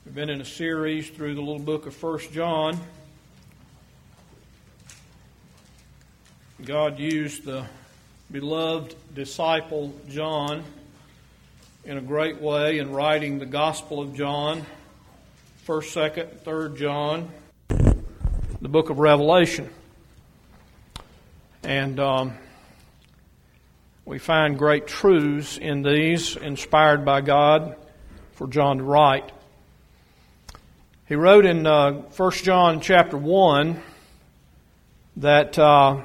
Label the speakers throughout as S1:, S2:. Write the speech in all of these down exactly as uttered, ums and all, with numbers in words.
S1: We've been in a series through the little book of First John. God used the beloved disciple John in a great way in writing the Gospel of John, First, Second, Third John, the book of Revelation. And um, we find great truths in these, inspired by God for John to write. He wrote in uh, First John chapter one that uh,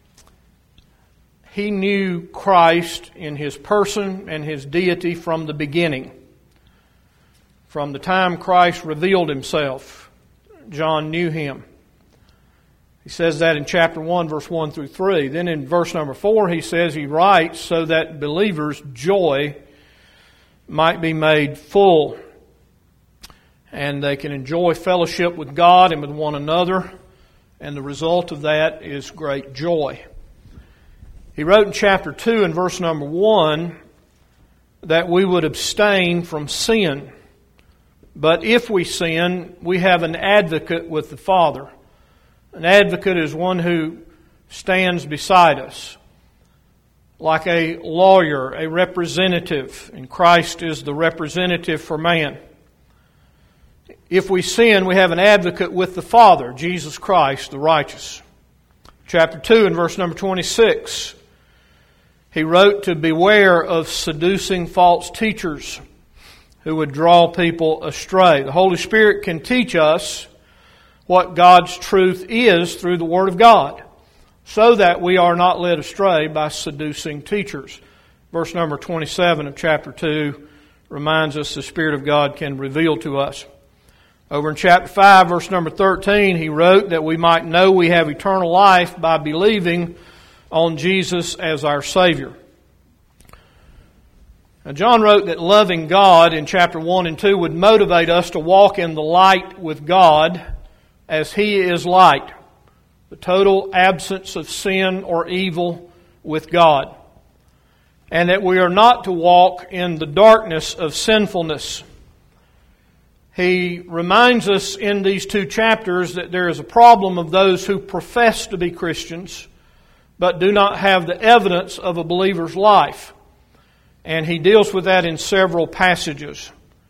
S1: he knew Christ in His person and His deity from the beginning. From the time Christ revealed Himself, John knew Him. He says that in chapter one, verse one through three. Then in verse number four, he says he writes so that believers' joy might be made full, and they can enjoy fellowship with God and with one another, and the result of that is great joy. He wrote in chapter two and verse number one that we would abstain from sin. But if we sin, we have an advocate with the Father. An advocate is one who stands beside us, like a lawyer, a representative, and Christ is the representative for man. If we sin, we have an advocate with the Father, Jesus Christ, the righteous. Chapter two and verse number twenty-six, he wrote to beware of seducing false teachers who would draw people astray. The Holy Spirit can teach us what God's truth is through the Word of God, so that we are not led astray by seducing teachers. Verse number twenty-seven of chapter two reminds us the Spirit of God can reveal to us. Over in chapter five, verse number thirteen, he wrote that we might know we have eternal life by believing on Jesus as our Savior. Now, John wrote that loving God in chapter one and two would motivate us to walk in the light with God as He is light. The total absence of sin or evil with God. And that we are not to walk in the darkness of sinfulness. He reminds us in these two chapters that there is a problem of those who profess to be Christians but do not have the evidence of a believer's life. And he deals with that in several passages.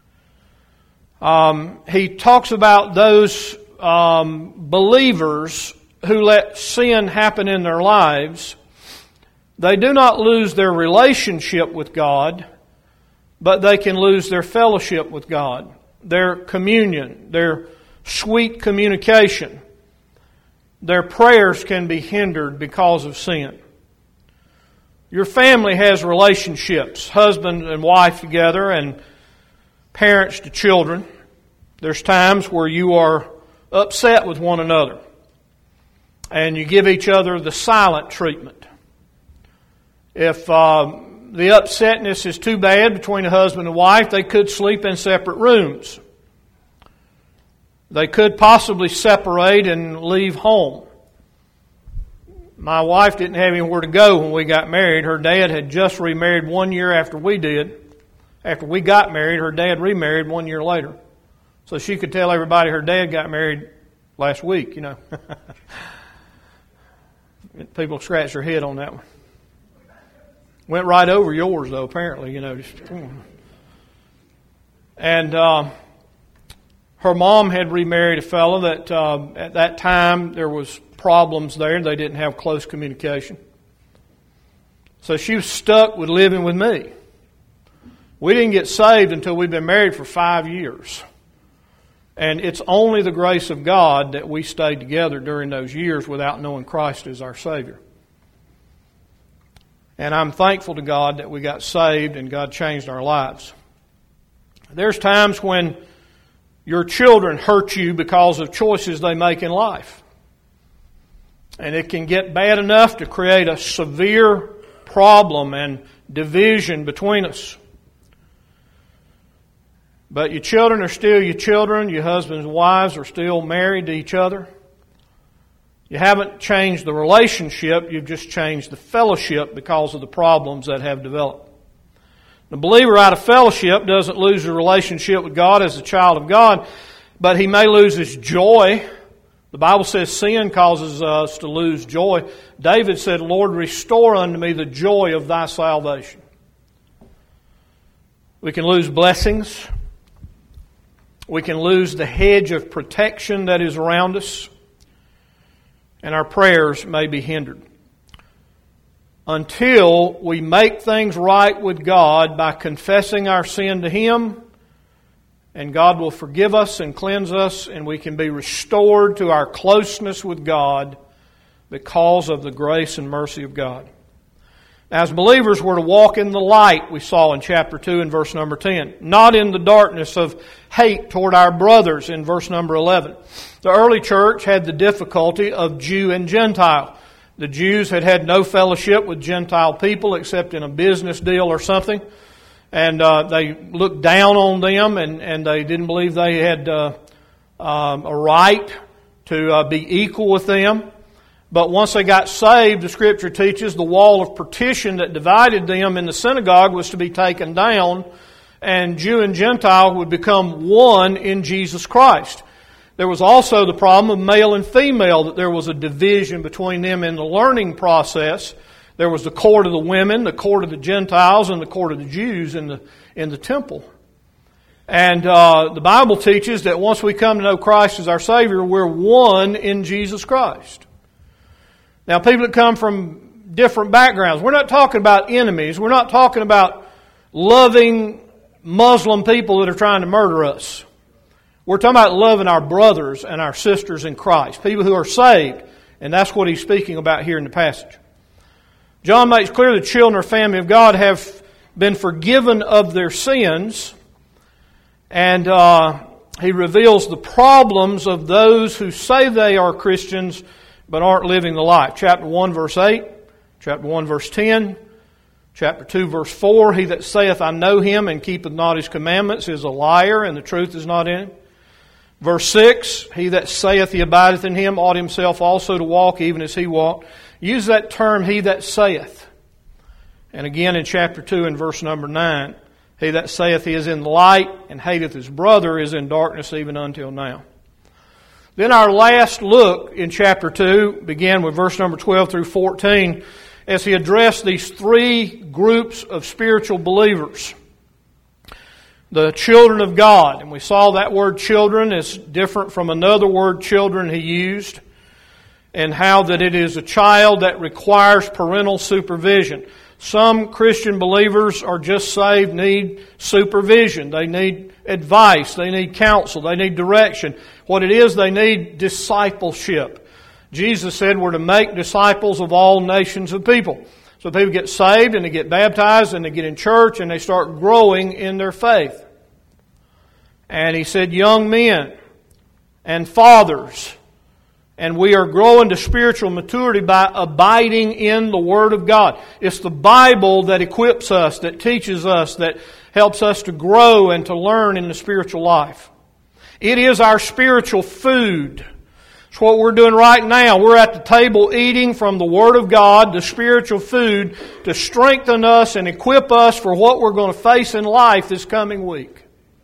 S1: Um, he talks about those um, believers who let sin happen in their lives. They do not lose their relationship with God, but they can lose their fellowship with God, their communion, their sweet communication. Their prayers can be hindered because of sin. Your family has relationships, husband and wife together, and parents to children. There's times where you are upset with one another, and you give each other the silent treatment. If uh, the upsetness is too bad between a husband and wife, they could sleep in separate rooms. They could possibly separate and leave home. My wife didn't have anywhere to go when we got married. Her dad had just remarried one year after we did. After we got married, her dad remarried one year later. So she could tell everybody her dad got married last week, you know. People scratch their head on that one. Went right over yours, though, apparently, you know. Just, and uh, her mom had remarried a fellow that uh, at that time there was problems there. They didn't have close communication. So she was stuck with living with me. We didn't get saved until we'd been married for five years. And it's only the grace of God that we stayed together during those years without knowing Christ as our Savior. And I'm thankful to God that we got saved and God changed our lives. There's times when your children hurt you because of choices they make in life. And it can get bad enough to create a severe problem and division between us. But your children are still your children. Your husbands and wives are still married to each other. You haven't changed the relationship, you've just changed the fellowship because of the problems that have developed. The believer out of fellowship doesn't lose his relationship with God as a child of God, but he may lose his joy. The Bible says sin causes us to lose joy. David said, Lord, restore unto me the joy of thy salvation. We can lose blessings. We can lose the hedge of protection that is around us. And our prayers may be hindered. Until we make things right with God by confessing our sin to Him, and God will forgive us and cleanse us, and we can be restored to our closeness with God because of the grace and mercy of God. As believers, we're to walk in the light, we saw in chapter two and verse number ten. Not in the darkness of hate toward our brothers in verse number eleven. The early church had the difficulty of Jew and Gentile. The Jews had had no fellowship with Gentile people except in a business deal or something. And uh, they looked down on them, and, and they didn't believe they had uh, um, a right to uh, be equal with them. But once they got saved, the Scripture teaches the wall of partition that divided them in the synagogue was to be taken down, and Jew and Gentile would become one in Jesus Christ. There was also the problem of male and female, that there was a division between them in the learning process. There was the court of the women, the court of the Gentiles, and the court of the Jews in the in the temple. And uh, the Bible teaches that once we come to know Christ as our Savior, we're one in Jesus Christ. Now, people that come from different backgrounds, we're not talking about enemies. We're not talking about loving Muslim people that are trying to murder us. We're talking about loving our brothers and our sisters in Christ, people who are saved. And that's what he's speaking about here in the passage. John makes clear the children or family of God have been forgiven of their sins. And uh, he reveals the problems of those who say they are Christians but aren't living the life. Chapter one, verse eight. Chapter one, verse ten. Chapter two, verse four. He that saith, I know him, and keepeth not his commandments, is a liar, and the truth is not in him. Verse six, he that saith he abideth in him ought himself also to walk even as he walked. Use that term, he that saith. And again in chapter two and verse number nine, he that saith he is in the light and hateth his brother is in darkness even until now. Then our last look in chapter two began with verse number twelve through fourteen as he addressed these three groups of spiritual believers. The children of God. And we saw that word children is different from another word children he used, and how that it is a child that requires parental supervision. Some Christian believers are just saved, need supervision. They need advice. They need counsel. They need direction. What it is, they need discipleship. Jesus said we're to make disciples of all nations of people. So people get saved and they get baptized and they get in church and they start growing in their faith. And he said young men and fathers. And we are growing to spiritual maturity by abiding in the Word of God. It's the Bible that equips us, that teaches us, that helps us to grow and to learn in the spiritual life. It is our spiritual food. It's what we're doing right now. We're at the table eating from the Word of God, the spiritual food, to strengthen us and equip us for what we're going to face in life this coming week.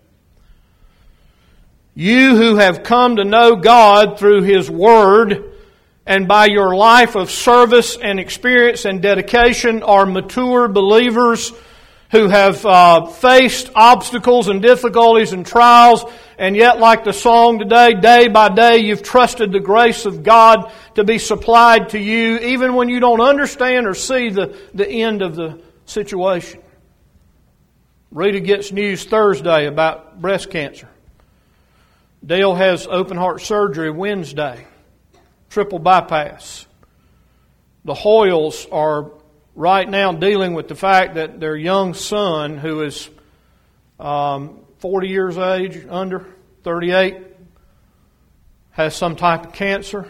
S1: You who have come to know God through His Word and by your life of service and experience and dedication are mature believers who have uh, faced obstacles and difficulties and trials, and yet, like the song today, day by day you've trusted the grace of God to be supplied to you even when you don't understand or see the, the end of the situation. Rita gets news Thursday about breast cancer. Dale has open heart surgery Wednesday, triple bypass. The Hoyles are right now dealing with the fact that their young son, who is um, forty years of age, under thirty-eight, has some type of cancer.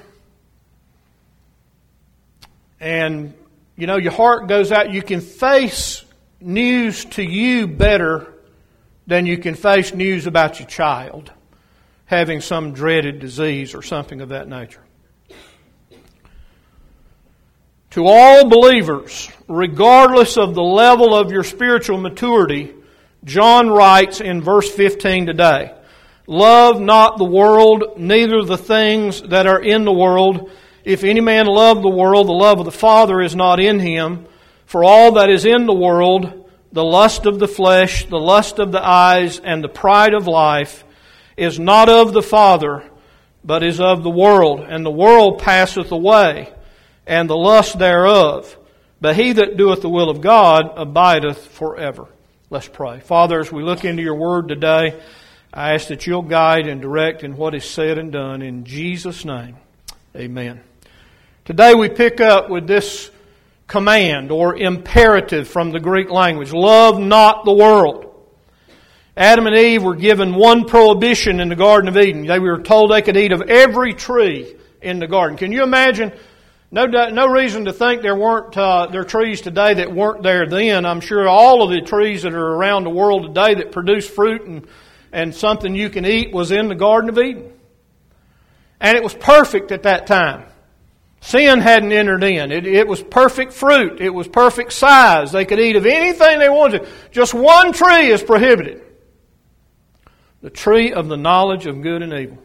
S1: And, you know, your heart goes out. You can face news to you better than you can face news about your child having some dreaded disease or something of that nature. To all believers, regardless of the level of your spiritual maturity, John writes in verse fifteen today, "Love not the world, neither the things that are in the world. If any man love the world, the love of the Father is not in him. For all that is in the world, the lust of the flesh, the lust of the eyes, and the pride of life, is not of the Father, but is of the world. And the world passeth away, and the lust thereof. But he that doeth the will of God abideth forever." Let's pray. Father, as we look into your word today, I ask that you'll guide and direct in what is said and done. In Jesus' name, amen. Today we pick up with this command or imperative from the Greek language. Love not the world. Adam and Eve were given one prohibition in the Garden of Eden. They were told they could eat of every tree in the garden. Can you imagine? No, no reason to think there weren't uh, there are trees today that weren't there then. I'm sure all of the trees that are around the world today that produce fruit and, and something you can eat was in the Garden of Eden. And it was perfect at that time. Sin hadn't entered in. It, it was perfect fruit. It was perfect size. They could eat of anything they wanted. Just one tree is prohibited. The tree of the knowledge of good and evil.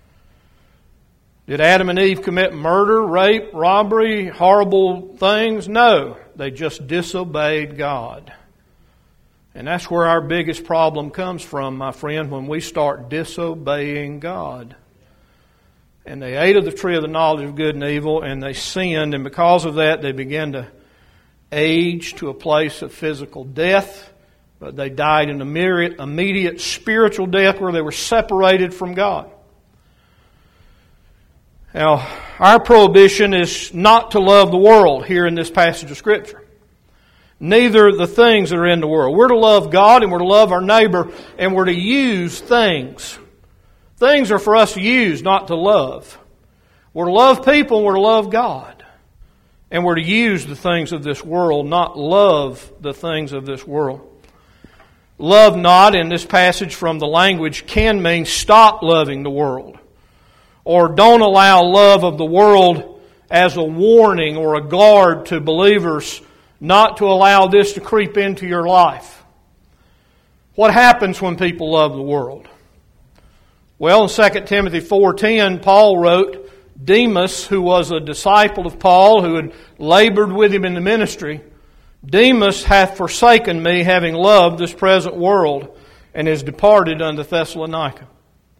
S1: Did Adam and Eve commit murder, rape, robbery, horrible things? No. They just disobeyed God. And that's where our biggest problem comes from, my friend, when we start disobeying God. And they ate of the tree of the knowledge of good and evil, and they sinned, and because of that they began to age to a place of physical death, but they died an immediate, immediate spiritual death where they were separated from God. Now, our prohibition is not to love the world here in this passage of Scripture. Neither the things that are in the world. We're to love God and we're to love our neighbor and we're to use things. Things are for us to use, not to love. We're to love people and we're to love God. And we're to use the things of this world, not love the things of this world. Love not in this passage from the language can mean stop loving the world. Or don't allow love of the world as a warning or a guard to believers not to allow this to creep into your life. What happens when people love the world? Well, in Second Timothy four ten, Paul wrote, Demas, who was a disciple of Paul, who had labored with him in the ministry, Demas hath forsaken me, having loved this present world, and is departed unto Thessalonica.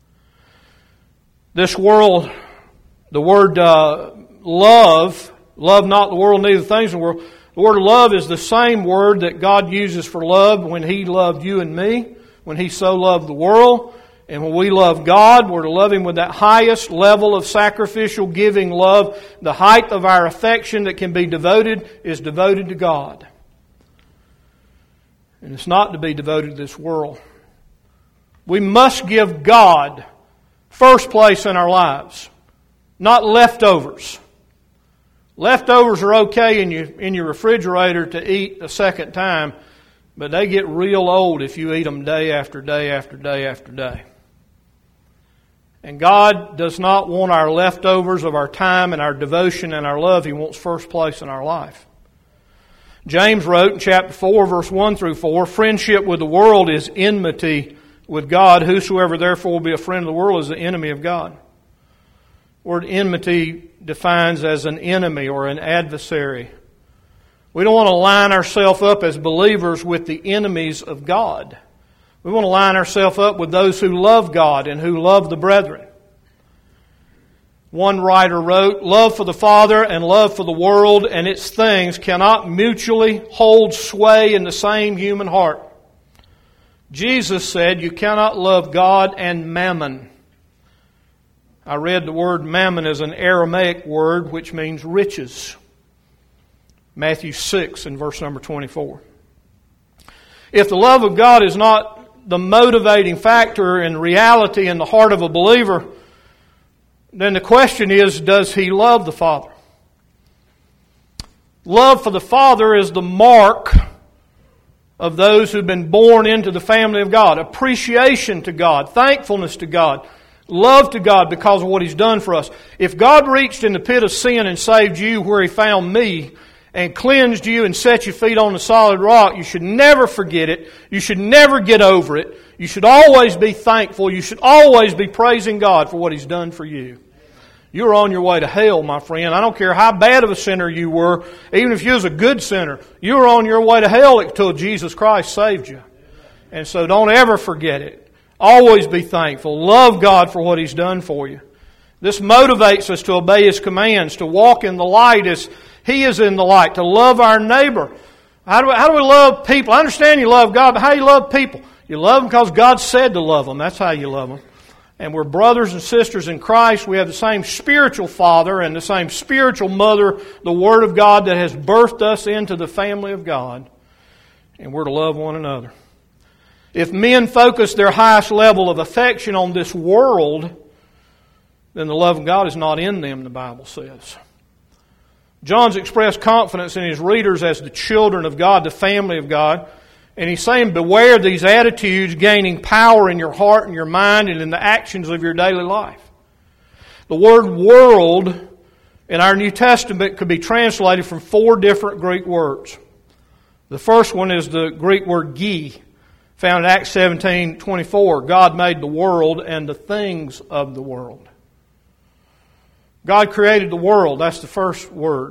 S1: This world, the word uh, love, love not the world, neither things in the world. The word love is the same word that God uses for love when He loved you and me, when He so loved the world. And when we love God, we're to love Him with that highest level of sacrificial giving love. The height of our affection that can be devoted is devoted to God. And it's not to be devoted to this world. We must give God first place in our lives, not leftovers. Leftovers are okay in your, in your refrigerator to eat a second time, but they get real old if you eat them day after day after day after day. And God does not want our leftovers of our time and our devotion and our love. He wants first place in our life. James wrote in chapter four, verse one through four, friendship with the world is enmity with God. Whosoever therefore will be a friend of the world is the enemy of God. The word enmity defines as an enemy or an adversary. We don't want to line ourselves up as believers with the enemies of God. We want to line ourselves up with those who love God and who love the brethren. One writer wrote, love for the Father and love for the world and its things cannot mutually hold sway in the same human heart. Jesus said you cannot love God and mammon. I read the word mammon as an Aramaic word which means riches. Matthew six and verse number twenty-four. If the love of God is not the motivating factor in reality in the heart of a believer, then the question is, does he love the Father? Love for the Father is the mark of those who've been born into the family of God. Appreciation to God, thankfulness to God, Love to God because of what He's done for us. If God reached in the pit of sin and saved you where He found me and cleansed you and set your feet on the solid rock, you should never forget it. You should never get over it. You should always be thankful. You should always be praising God for what He's done for you. You're on your way to hell, my friend. I don't care how bad of a sinner you were, even if you was a good sinner, you were on your way to hell until Jesus Christ saved you. And so don't ever forget it. Always be thankful. Love God for what He's done for you. This motivates us to obey His commands, to walk in the light as He is in the light, to love our neighbor. How do we, how do we love people? I understand you love God, but how do you love people? You love them because God said to love them. That's how you love them. And we're brothers and sisters in Christ. We have the same spiritual father and the same spiritual mother, the Word of God that has birthed us into the family of God. And we're to love one another. If men focus their highest level of affection on this world, then the love of God is not in them, the Bible says. John's expressed confidence in his readers as the children of God, the family of God. And he's saying, beware of these attitudes gaining power in your heart and your mind and in the actions of your daily life. The word world in our New Testament could be translated from four different Greek words. The first one is the Greek word gi, found in Acts seventeen twenty-four. God made the world and the things of the world. God created the world. That's the first word.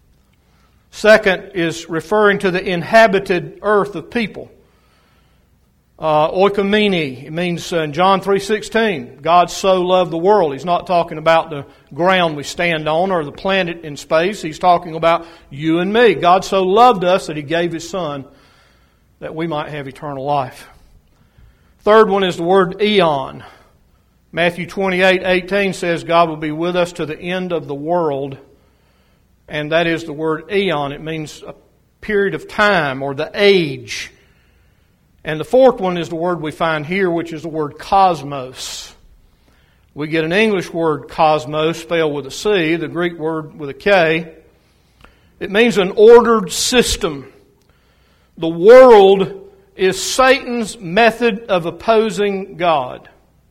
S1: Second is referring to the inhabited earth of people. Uh, oikomene, it means uh, in John three sixteen, God so loved the world. He's not talking about the ground we stand on or the planet in space. He's talking about you and me. God so loved us that He gave His Son that we might have eternal life. Third one is the word eon. Matthew twenty-eight eighteen says God will be with us to the end of the world. And that is the word eon. It means a period of time or the age. And the fourth one is the word we find here, which is the word cosmos. We get an English word cosmos spelled with a C, the Greek word with a K. It means an ordered system. The world is Satan's method of opposing God.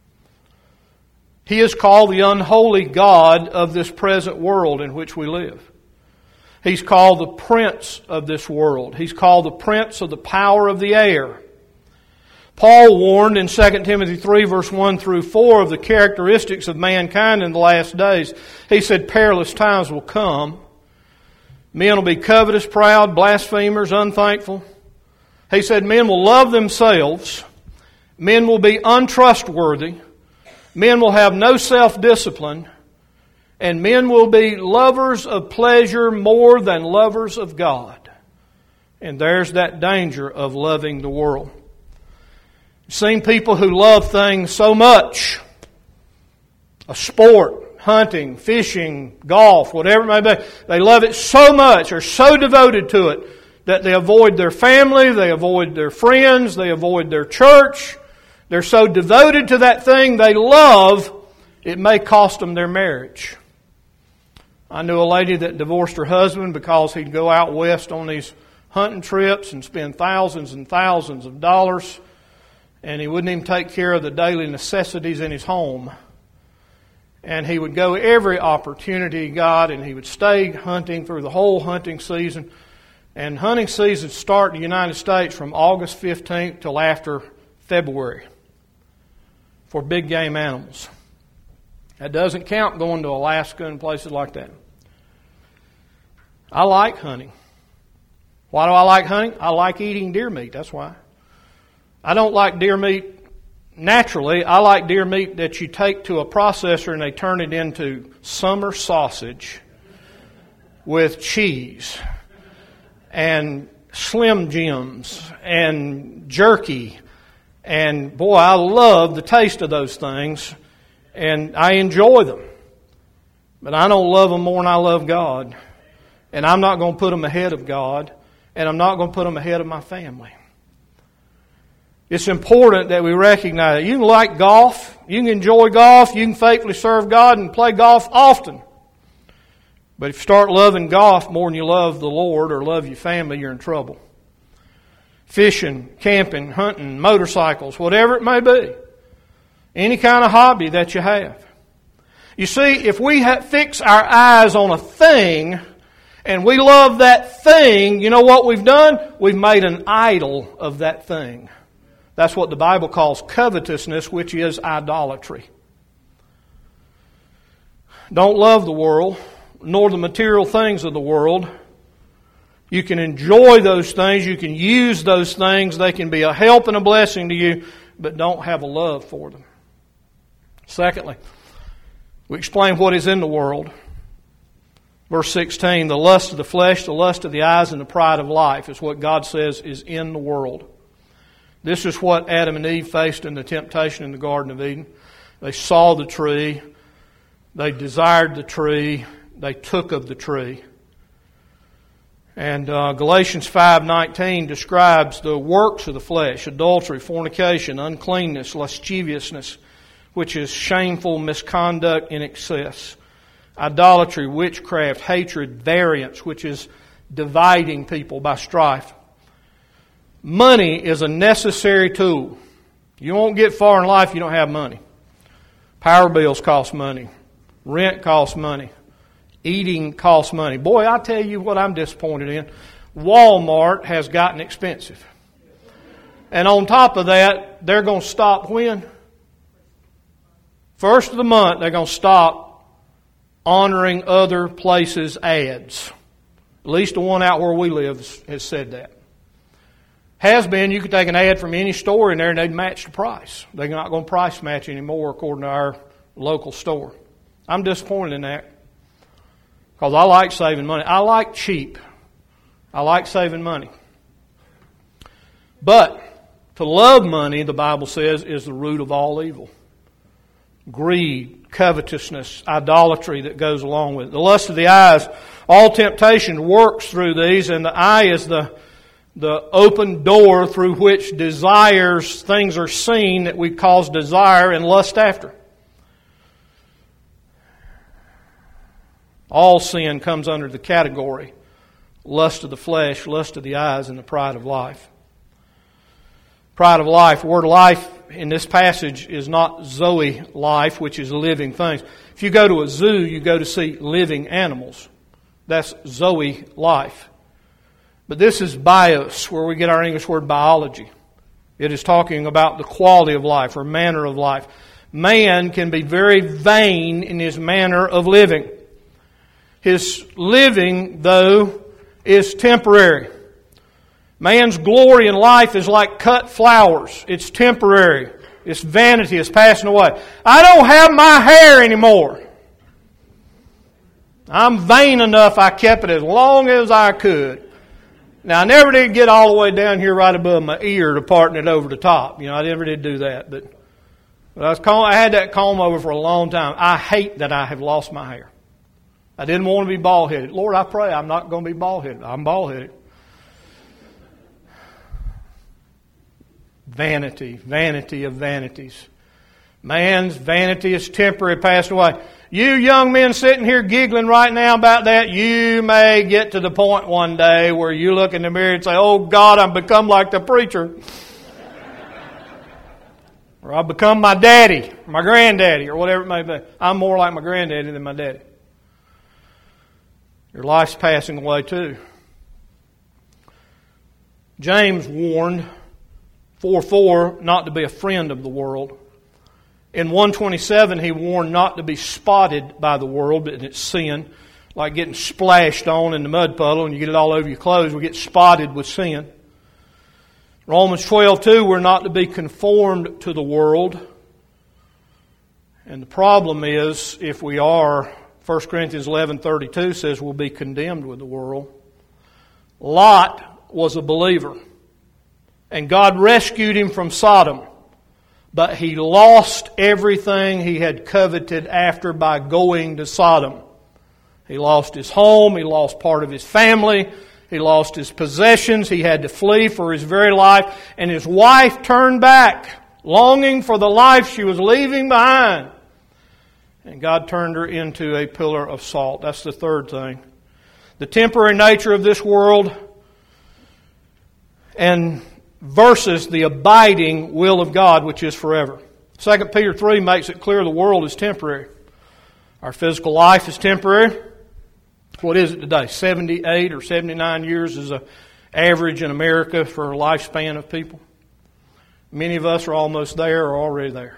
S1: He is called the unholy God of this present world in which we live. He's called the prince of this world. He's called the prince of the power of the air. Paul warned in Second Timothy three verse one through four of the characteristics of mankind in the last days. He said perilous times will come. Men will be covetous, proud, blasphemers, unthankful. He said men will love themselves. Men will be untrustworthy. Men will have no self-discipline. And men will be lovers of pleasure more than lovers of God. And there's that danger of loving the world. I've seen people who love things so much. A sport, hunting, fishing, golf, whatever it may be. They love it so much, are so devoted to it, that they avoid their family, they avoid their friends, they avoid their church. They're so devoted to that thing they love, it may cost them their marriage. I knew a lady that divorced her husband because he'd go out west on these hunting trips and spend thousands and thousands of dollars, and he wouldn't even take care of the daily necessities in his home. And he would go every opportunity he got, and he would stay hunting through the whole hunting season. And hunting seasons start in the United States from August fifteenth till after February for big game animals. That doesn't count going to Alaska and places like that. I like hunting. Why do I like hunting? I like eating deer meat. That's why. I don't like deer meat naturally. I like deer meat that you take to a processor and they turn it into summer sausage with cheese and Slim Jims and jerky. And boy, I love the taste of those things. And I enjoy them. But I don't love them more than I love God. And I'm not going to put them ahead of God. And I'm not going to put them ahead of my family. It's important that we recognize that you can like golf, you can enjoy golf, you can faithfully serve God and play golf often. But if you start loving golf more than you love the Lord or love your family, you're in trouble. Fishing, camping, hunting, motorcycles, whatever it may be. Any kind of hobby that you have. You see, if we ha- fix our eyes on a thing and we love that thing, you know what we've done? We've made an idol of that thing. That's what the Bible calls covetousness, which is idolatry. Don't love the world, nor the material things of the world. You can enjoy those things. You can use those things. They can be a help and a blessing to you, but don't have a love for them. Secondly, we explain what is in the world. Verse sixteen, the lust of the flesh, the lust of the eyes, and the pride of life is what God says is in the world. This is what Adam and Eve faced in the temptation in the Garden of Eden. They saw the tree. They desired the tree. They took of the tree. And uh, Galatians five nineteen describes the works of the flesh: adultery, fornication, uncleanness, lasciviousness, which is shameful misconduct in excess, idolatry, witchcraft, hatred, variance, which is dividing people by strife. Money is a necessary tool. You won't get far in life if you don't have money. Power bills cost money. Rent costs money. Eating costs money. Boy, I tell you what I'm disappointed in. Walmart has gotten expensive. And on top of that, they're going to stop when? First of the month, they're going to stop honoring other places' ads. At least the one out where we live has said that. Has been, you could take an ad from any store in there and they'd match the price. They're not going to price match anymore according to our local store. I'm disappointed in that. Because I like saving money. I like cheap. I like saving money. But to love money, the Bible says, is the root of all evil. Greed, covetousness, idolatry that goes along with it. The lust of the eyes, all temptation works through these, and the eye is the, the open door through which desires, things are seen that we cause desire and lust after. All sin comes under the category lust of the flesh, lust of the eyes, and the pride of life. Pride of life. The word life in this passage is not Zoe life, which is living things. If you go to a zoo, you go to see living animals. That's Zoe life. But this is bios, where we get our English word biology. It is talking about the quality of life or manner of life. Man can be very vain in his manner of living. His living, though, is temporary. Man's glory in life is like cut flowers. It's temporary. It's vanity. It's passing away. I don't have my hair anymore. I'm vain enough I kept it as long as I could. Now, I never did get all the way down here right above my ear to parting it over the top. You know, I never did do that. But, but I, was comb, I had that comb over for a long time. I hate that I have lost my hair. I didn't want to be bald-headed. Lord, I pray I'm not going to be bald-headed. I'm bald-headed. Vanity, vanity of vanities. Man's vanity is temporary, passed away. You young men sitting here giggling right now about that, you may get to the point one day where you look in the mirror and say, oh God, I've become like the preacher. Or I've become my daddy, my granddaddy, or whatever it may be. I'm more like my granddaddy than my daddy. Your life's passing away too. James warned four four not to be a friend of the world. In one twenty-seven he warned not to be spotted by the world, but it's sin. Like getting splashed on in the mud puddle and you get it all over your clothes. We get spotted with sin. Romans twelve two, we're not to be conformed to the world. And the problem is, if we are, First Corinthians eleven thirty-two says we'll be condemned with the world. Lot was a believer. And God rescued him from Sodom. But he lost everything he had coveted after by going to Sodom. He lost his home. He lost part of his family. He lost his possessions. He had to flee for his very life. And his wife turned back, longing for the life she was leaving behind. And God turned her into a pillar of salt. That's the third thing. The temporary nature of this world and versus the abiding will of God, which is forever. Second Peter three makes it clear the world is temporary. Our physical life is temporary. What is it today? seventy-eight or seventy-nine years is an average in America for a lifespan of people. Many of us are almost there or already there.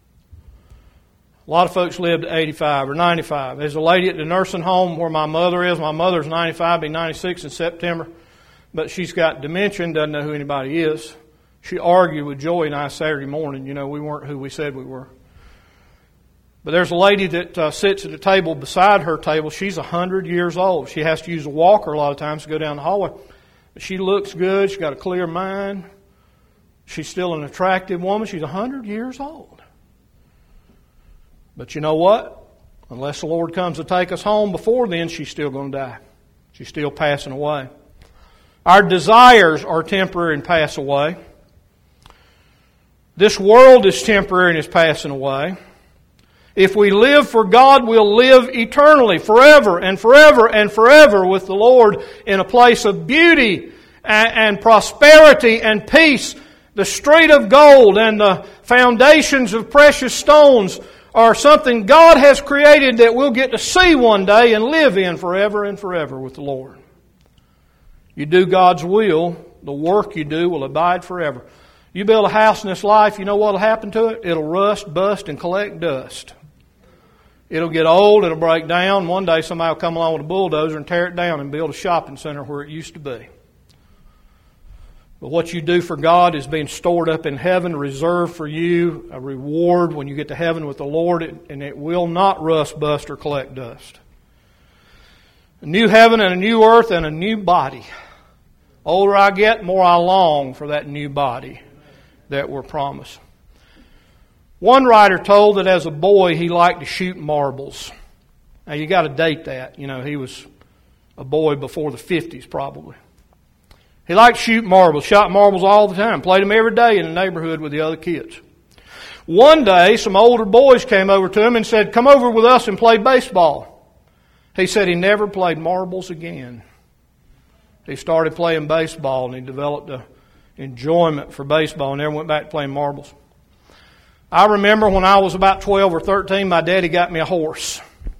S1: A lot of folks live to eighty-five or ninety-five. There's a lady at the nursing home where my mother is. My mother's ninety-five, be ninety-six in September. But she's got dementia and doesn't know who anybody is. She argued with Joey and I Saturday morning. You know, we weren't who we said we were. But there's a lady that uh, sits at the table beside her table. She's one hundred years old. She has to use a walker a lot of times to go down the hallway. But she looks good. She's got a clear mind. She's still an attractive woman. She's one hundred years old. But you know what? Unless the Lord comes to take us home before then, she's still going to die. She's still passing away. Our desires are temporary and pass away. This world is temporary and is passing away. If we live for God, we'll live eternally, forever and forever and forever with the Lord in a place of beauty and, and prosperity and peace. The street of gold and the foundations of precious stones are something God has created that we'll get to see one day and live in forever and forever with the Lord. You do God's will, the work you do will abide forever. You build a house in this life, you know what will happen to it? It'll rust, bust, and collect dust. It'll get old, it'll break down. One day somebody will come along with a bulldozer and tear it down and build a shopping center where it used to be. But what you do for God is being stored up in heaven, reserved for you, a reward when you get to heaven with the Lord, and it will not rust, bust, or collect dust. A new heaven and a new earth and a new body. Older I get, the more I long for that new body that we're promised. One writer told that as a boy he liked to shoot marbles. Now you got to date that. You know, he was a boy before the fifties probably. He liked to shoot marbles, shot marbles all the time, played them every day in the neighborhood with the other kids. One day some older boys came over to him and said, "Come over with us and play baseball." He said he never played marbles again. He started playing baseball and he developed an enjoyment for baseball and never went back to playing marbles. I remember when I was about twelve or thirteen, my daddy got me a horse.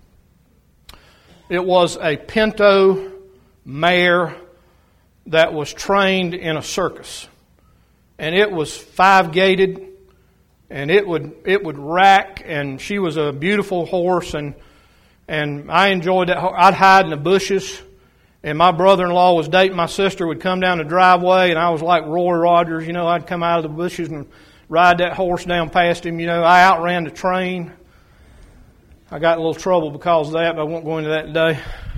S1: It was a pinto mare that was trained in a circus. And it was five-gated and it would it would rack, and she was a beautiful horse, and and I enjoyed that. I'd hide in the bushes. And my brother-in-law was dating my sister, would come down the driveway, and I was like Roy Rogers, you know, I'd come out of the bushes and ride that horse down past him. You know, I outran the train. I got in a little trouble because of that, but I won't go into that today.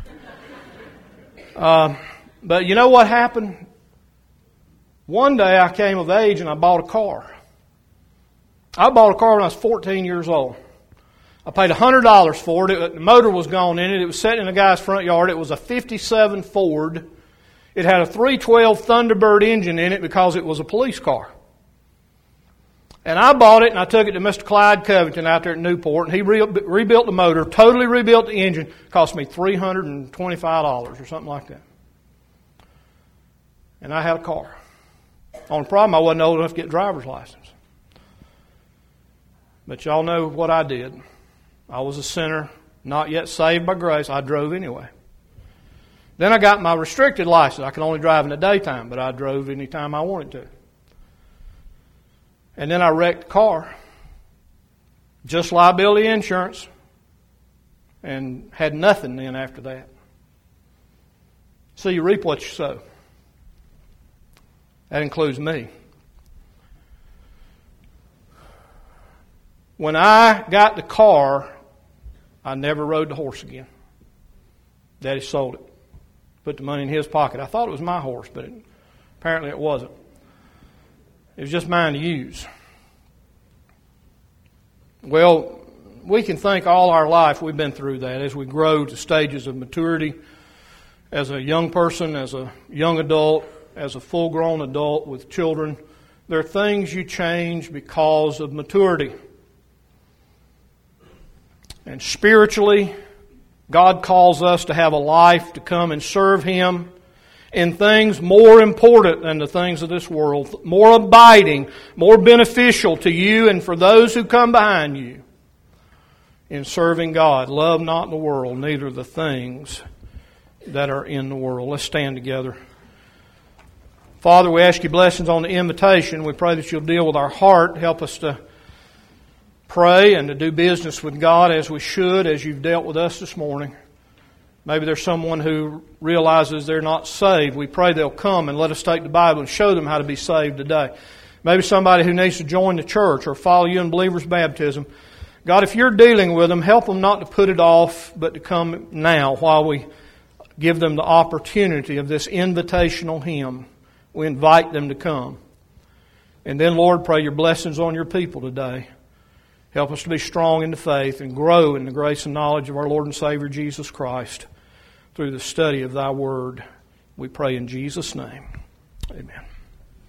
S1: Uh, but you know what happened? One day I came of age and I bought a car. I bought a car when I was fourteen years old. I paid one hundred dollars for it. it. The motor was gone in it. It was sitting in a guy's front yard. It was a fifty-seven Ford. It had a three twelve Thunderbird engine in it because it was a police car. And I bought it and I took it to Mister Clyde Covington out there at Newport, and he re- rebuilt the motor, totally rebuilt the engine. It cost me three hundred twenty-five dollars or something like that. And I had a car. Only problem, I wasn't old enough to get a driver's license. But y'all know what I did. I was a sinner, not yet saved by grace. I drove anyway. Then I got my restricted license. I could only drive in the daytime, but I drove any time I wanted to. And then I wrecked the car. Just liability insurance. And had nothing then after that. So you reap what you sow. That includes me. When I got the car, I never rode the horse again. Daddy sold it. Put the money in his pocket. I thought it was my horse, but it, apparently it wasn't. It was just mine to use. Well, we can think all our life we've been through that as we grow to stages of maturity, as a young person, as a young adult, as a full-grown adult with children. There are things you change because of maturity. And spiritually, God calls us to have a life to come and serve Him in things more important than the things of this world, more abiding, more beneficial to you and for those who come behind you in serving God. Love not the world, neither the things that are in the world. Let's stand together. Father, we ask you blessings on the invitation. We pray that you'll deal with our heart. Help us to pray and to do business with God as we should, as you've dealt with us this morning. Maybe there's someone who realizes they're not saved. We pray they'll come and let us take the Bible and show them how to be saved today. Maybe somebody who needs to join the church or follow you in believer's baptism. God, if you're dealing with them, help them not to put it off, but to come now while we give them the opportunity of this invitational hymn. We invite them to come. And then, Lord, pray your blessings on your people today. Help us to be strong in the faith and grow in the grace and knowledge of our Lord and Savior Jesus Christ through the study of thy word. We pray in Jesus' name. Amen.